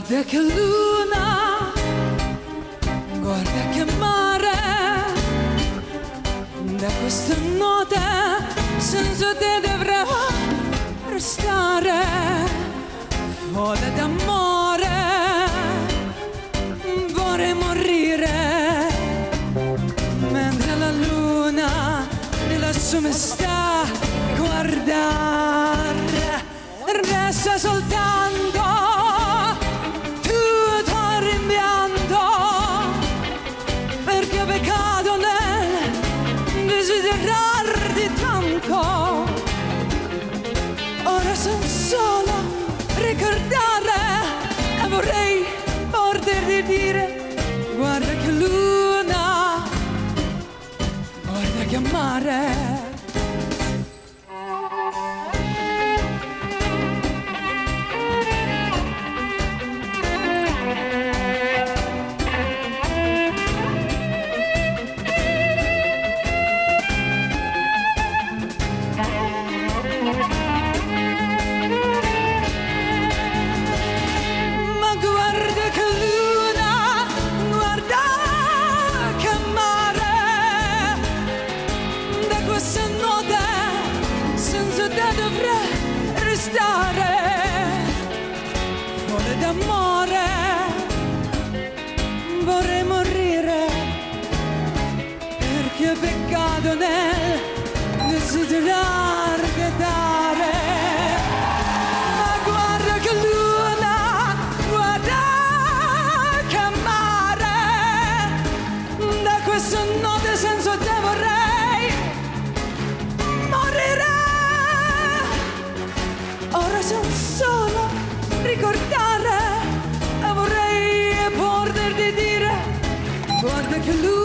Guarda che luna, guarda che mare, da questa notte senza te dovrò restare, foda d'amore, vorrei morire, mentre la luna lassù mi sta a guardare, resta soltanto peccato nel desiderarti tanto. Ora sono solo ricordare e vorrei poterti dire: guarda che luna, guarda che mare. Fuori d'amore, vorrei morire, perché ho peccato nel desiderar che dare. Ma guarda che luna, guarda che mare, da questa notte senza te vorrei morire. Ora sono solo ricordare e vorrei poterti dire: guarda che lui